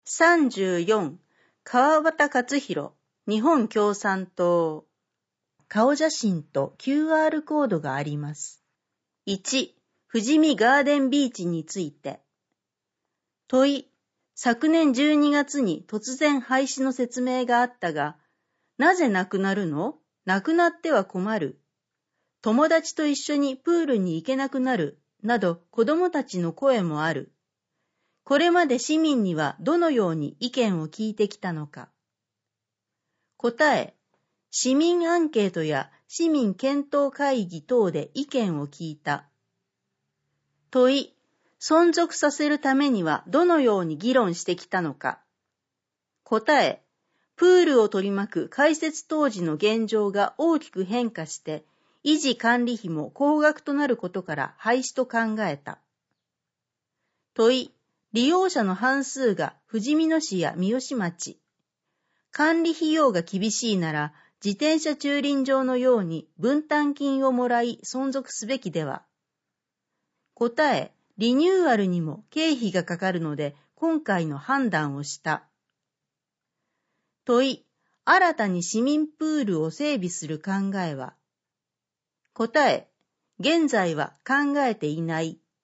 34、川端勝弘、日本共産党。顔写真と QR コードがあります。1、富士見ガーデンビーチについて。問い、昨年12月に突然廃止の説明があったが、なぜなくなるの？なくなっては困る。友達と一緒にプールに行けなくなる、など子供たちの声もある。これまで市民にはどのように意見を聞いてきたのか。答え、市民アンケートや市民検討会議等で意見を聞いた。問い、存続させるためにはどのように議論してきたのか。答え、プールを取り巻く開設当時の現状が大きく変化して、維持管理費も高額となることから廃止と考えた。問い、利用者の半数が富士見野市や三芳町。管理費用が厳しいなら、自転車駐輪場のように分担金をもらい存続すべきでは。答え、リニューアルにも経費がかかるので、今回の判断をした。問い、新たに市民プールを整備する考えは。答え、現在は考えていない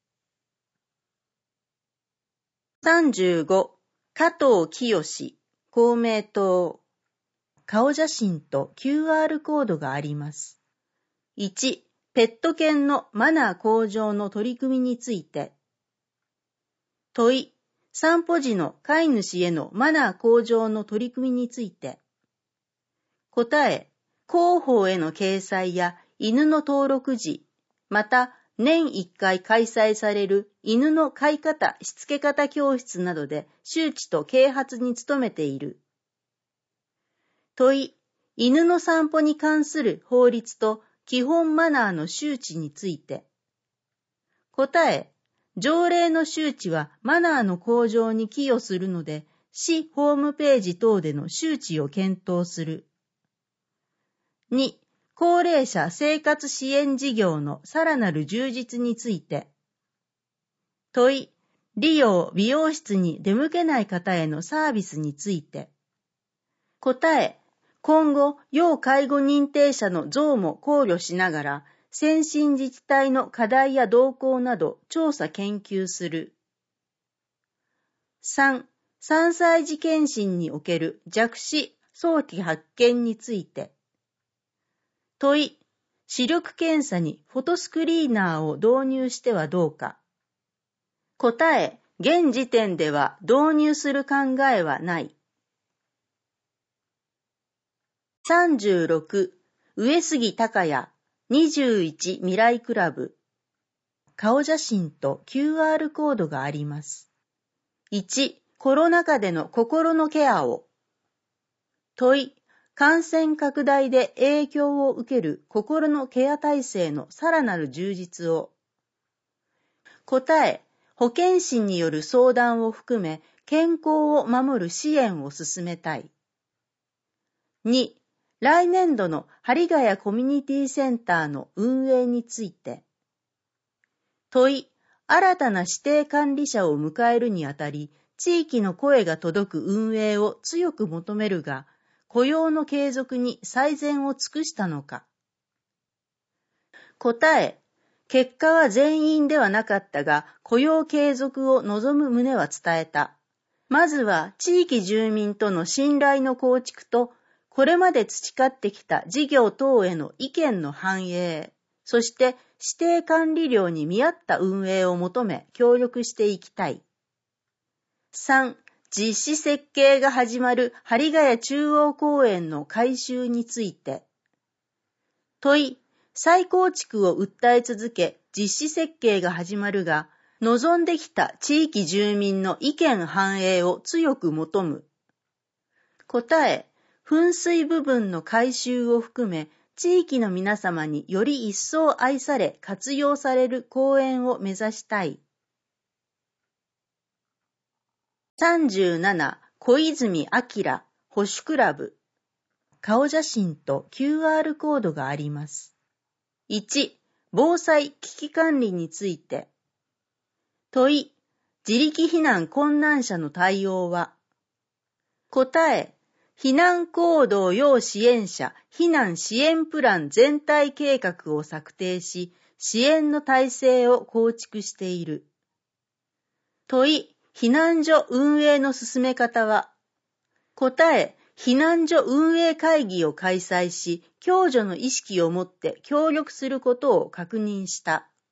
。35、加藤清、公明党。顔写真と QR コードがあります。1、ペット犬のマナー向上の取り組みについて。問い、散歩時の飼い主へのマナー向上の取り組みについて。答え、広報への掲載や犬の登録時、また年1回開催される犬の飼い方、しつけ方教室などで周知と啓発に努めている。問い、犬の散歩に関する法律と基本マナーの周知について。答え、条例の周知はマナーの向上に寄与するので、市ホームページ等での周知を検討する。2、高齢者生活支援事業のさらなる充実について。問い、利用美容室に出向けない方へのサービスについて。答え、今後、要介護認定者の増も考慮しながら、先進自治体の課題や動向など調査研究する。3、3歳児検診における弱視早期発見について。問い、視力検査にフォトスクリーナーを導入してはどうか。答え、現時点では導入する考えはない。36、上杉隆也、21未来クラブ。顔写真と QR コードがあります。1、コロナ禍での心のケアを。問い、感染拡大で影響を受ける心のケア体制のさらなる充実を。答え、保健師による相談を含め健康を守る支援を進めたい。2、来年度の針ヶ谷コミュニティセンターの運営について。問い、新たな指定管理者を迎えるにあたり、地域の声が届く運営を強く求めるが、雇用の継続に最善を尽くしたのか。答え、結果は全員ではなかったが、雇用継続を望む旨は伝えた。まずは地域住民との信頼の構築と、これまで培ってきた事業等への意見の反映、そして指定管理料に見合った運営を求め協力していきたい。3、実施設計が始まる針ヶ谷中央公園の改修について。問い、再構築を訴え続け、実施設計が始まるが、望んできた地域住民の意見反映を強く求む。答え、噴水部分の改修を含め、地域の皆様により一層愛され活用される公園を目指したい。37、小泉明、保守クラブ。顔写真と QR コードがあります。1、防災危機管理について。問い、自力避難困難者の対応は。 答え、避難行動要支援者避難支援プラン全体計画を策定し、支援の体制を構築している。問い、避難所運営の進め方は？答え、避難所運営会議を開催し、共助の意識を持って協力することを確認した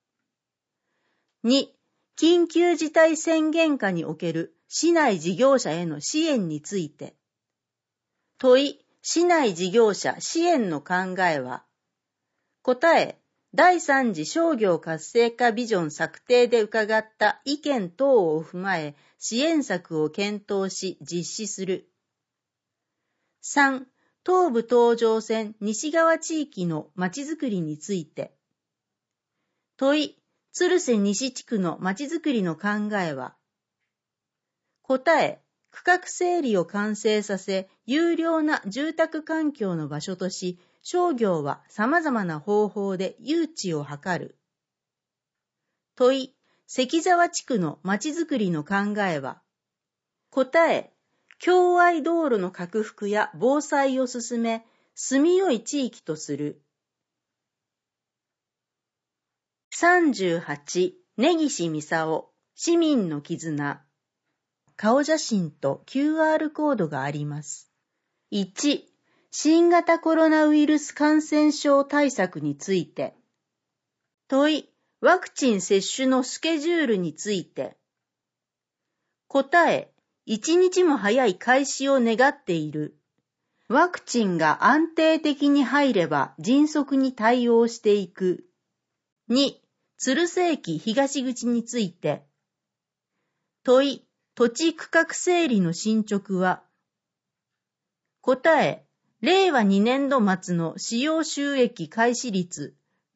。2、緊急事態宣言下における市内事業者への支援について。問い、市内事業者支援の考えは？答え、第3次商業活性化ビジョン策定で伺った意見等を踏まえ、支援策を検討し実施する。3、東武東上線西側地域のまちづくりについて。問い、鶴瀬西地区のまちづくりの考えは？答え、区画整理を完成させ、優良な住宅環境の場所とし、商業は様々な方法で誘致を図る。問い、関沢地区のまちづくりの考えは？答え、共愛道路の拡幅や防災を進め、住みよい地域とする。38、根岸操、市民の絆。顔写真と QR コードがあります。1、新型コロナウイルス感染症対策について。問い、ワクチン接種のスケジュールについて。答え、一日も早い開始を願っている。ワクチンが安定的に入れば迅速に対応していく。2、鶴瀬駅東口について。問い、土地区画整理の進捗は？答え、令和2年度末の使用収益開始率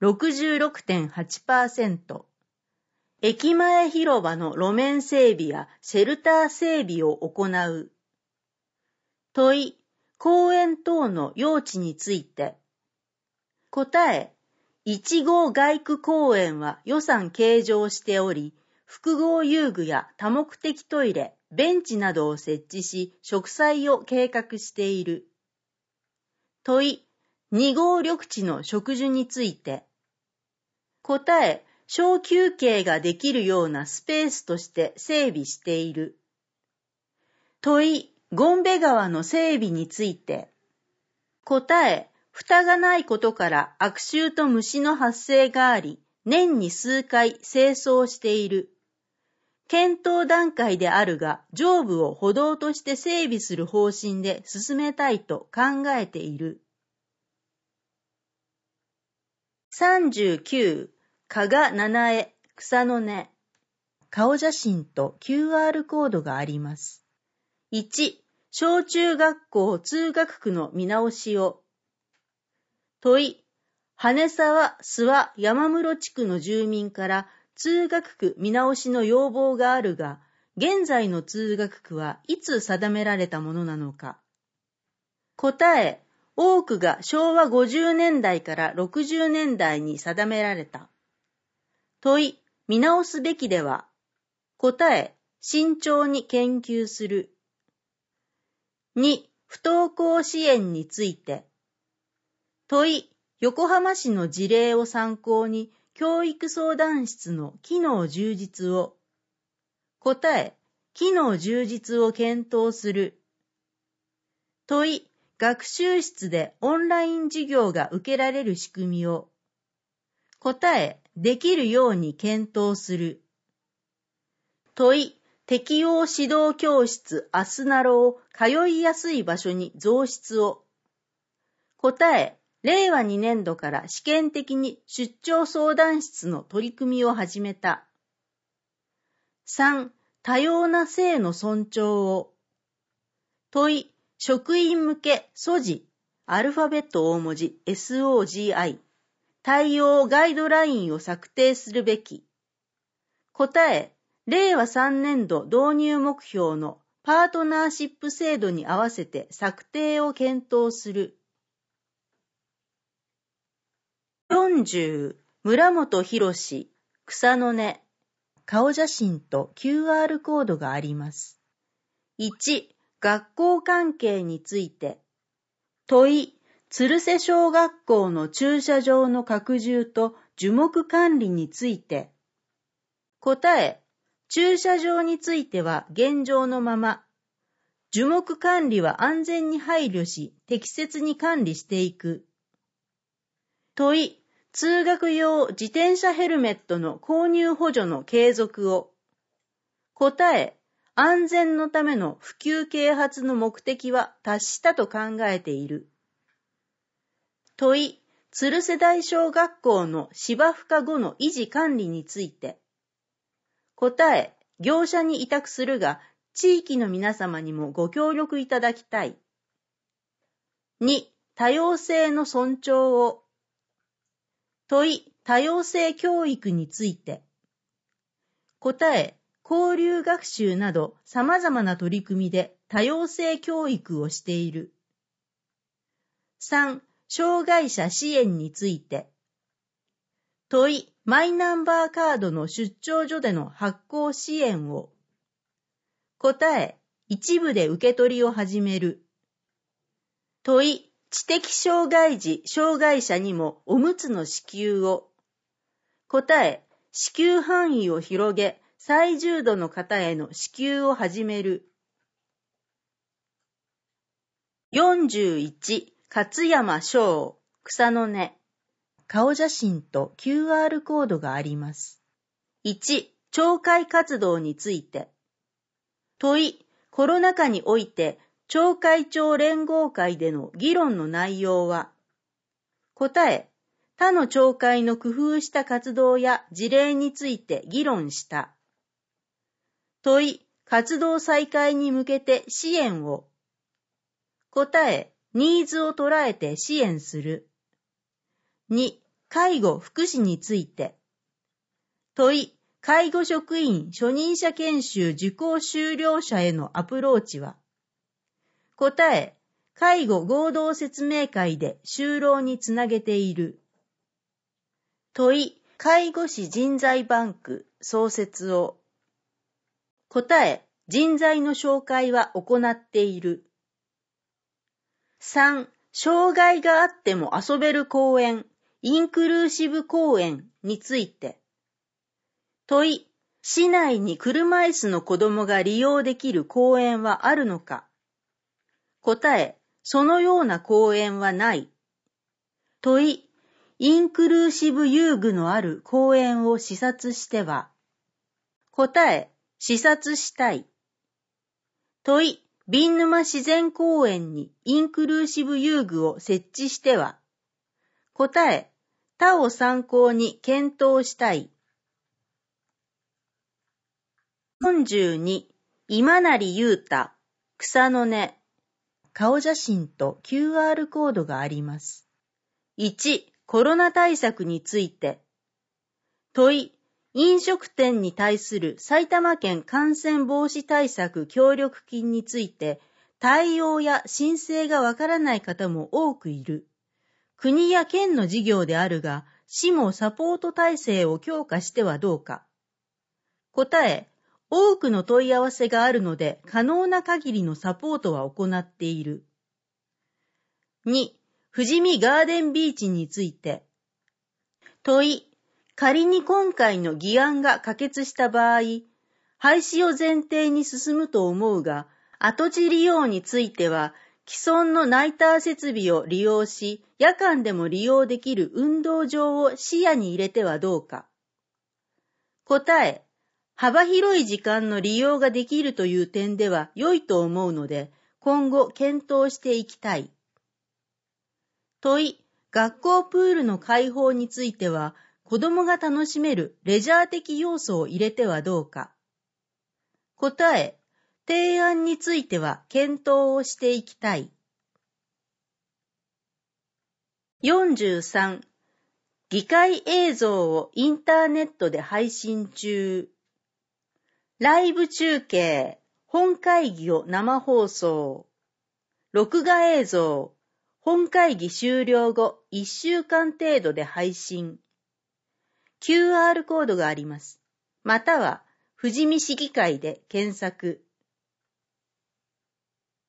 66.8%。駅前広場の路面整備やシェルター整備を行う。問い、公園等の用地について。答え、1号街区公園は予算計上しており、複合遊具や多目的トイレ、ベンチなどを設置し、植栽を計画している。問い、2号緑地の植樹について。答え、小休憩ができるようなスペースとして整備している。問い、ゴンベ川の整備について。答え、蓋がないことから悪臭と虫の発生があり、年に数回清掃している。検討段階であるが、上部を歩道として整備する方針で進めたいと考えている。39、加賀七重、草の根。顔写真と QR コードがあります。1、小中学校通学区の見直しを。問い、羽沢、諏訪、山室地区の住民から通学区見直しの要望があるが、現在の通学区はいつ定められたものなのか。答え、多くが昭和50年代から60年代に定められた。問い、見直すべきでは。答え、慎重に研究する。2、不登校支援について。問い、横浜市の事例を参考に教育相談室の機能充実を。答え、機能充実を検討する。問い、学習室でオンライン授業が受けられる仕組みを。答え、できるように検討する。問い、適応指導教室アスナロを通いやすい場所に増出を。答え、令和2年度から試験的に出張相談室の取り組みを始めた。3、多様な性の尊重を。問い、職員向け素地、アルファベット大文字 SOGI、対応ガイドラインを策定するべき。答え、令和3年度導入目標のパートナーシップ制度に合わせて策定を検討する。40、村本博士、草の根。顔写真と QR コードがあります。1、 学校関係について。問い、鶴瀬小学校の駐車場の拡充と樹木管理について。答え、駐車場については現状のまま。樹木管理は安全に配慮し、適切に管理していく。問い、通学用自転車ヘルメットの購入補助の継続を。答え、安全のための普及啓発の目的は達したと考えている。問い、鶴瀬大小学校の芝生化後の維持管理について。答え、業者に委託するが、地域の皆様にもご協力いただきたい。2、多様性の尊重を。問い、多様性教育について。答え、交流学習など様々な取り組みで多様性教育をしている。3、障害者支援について。問い、マイナンバーカードの出張所での発行支援を。答え、一部で受け取りを始める。問い、知的障害児、障害者にもおむつの支給を。答え、支給範囲を広げ、最重度の方への支給を始める。41、勝山翔、草の根。顔写真と QR コードがあります。1、町会活動について。問い、コロナ禍において、町会長連合会での議論の内容は。答え、他の町会の工夫した活動や事例について議論した。問い、活動再開に向けて支援を。答え、ニーズを捉えて支援する。2、介護・福祉について。問い、介護職員初任者研修受講修了者へのアプローチは。答え、介護合同説明会で就労につなげている。問い、介護士人材バンク創設を。答え、人材の紹介は行っている。3、障害があっても遊べる公園、インクルーシブ公園について。問い、市内に車椅子の子供が利用できる公園はあるのか。答え、そのような公園はない。問い、インクルーシブ遊具のある公園を視察しては。答え、視察したい。問い、瓶沼自然公園にインクルーシブ遊具を設置しては。答え、他を参考に検討したい。42、今成雄太、草の根。顔写真と QR コードがあります。1、コロナ対策について。問い、飲食店に対する埼玉県感染防止対策協力金について、対応や申請がわからない方も多くいる。国や県の事業であるが、市もサポート体制を強化してはどうか。答え、多くの問い合わせがあるので、可能な限りのサポートは行っている。2、富士見ガーデンビーチについて。問い、仮に今回の議案が可決した場合、廃止を前提に進むと思うが、跡地利用については、既存のナイター設備を利用し、夜間でも利用できる運動場を視野に入れてはどうか。答え、幅広い時間の利用ができるという点では良いと思うので、今後検討していきたい。問い、学校プールの開放については、子どもが楽しめるレジャー的要素を入れてはどうか。答え、提案については検討をしていきたい。43、議会映像をインターネットで配信中。ライブ中継、本会議を生放送。録画映像、本会議終了後1週間程度で配信。QR コードがあります。または、富士見市議会で検索。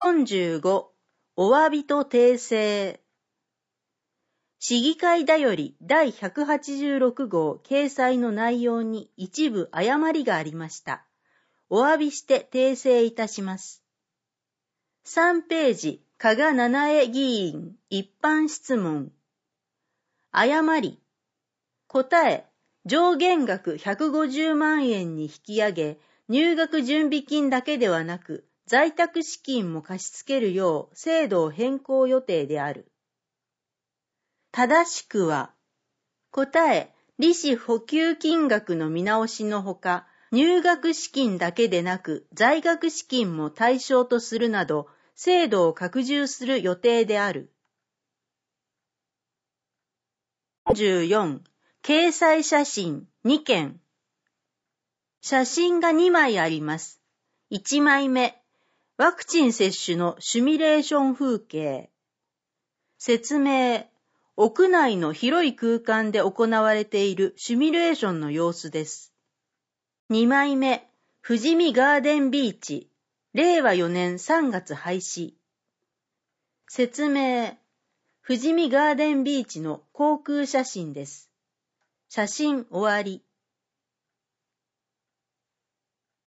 45、お詫びと訂正。市議会だより第186号掲載の内容に一部誤りがありました。お詫びして訂正いたします。3ページ、加賀七重議員一般質問。誤り。答え、上限額150万円に引き上げ、入学準備金だけではなく、在宅資金も貸し付けるよう制度を変更予定である。正しくは、答え、利子補給金額の見直しのほか、入学資金だけでなく在学資金も対象とするなど、制度を拡充する予定である。14、掲載写真2件。写真が2枚あります。1枚目、ワクチン接種のシミュレーション風景。説明、屋内の広い空間で行われているシミュレーションの様子です。2枚目、富士見ガーデンビーチ、令和4年3月廃止。説明、富士見ガーデンビーチの航空写真です。写真終わり。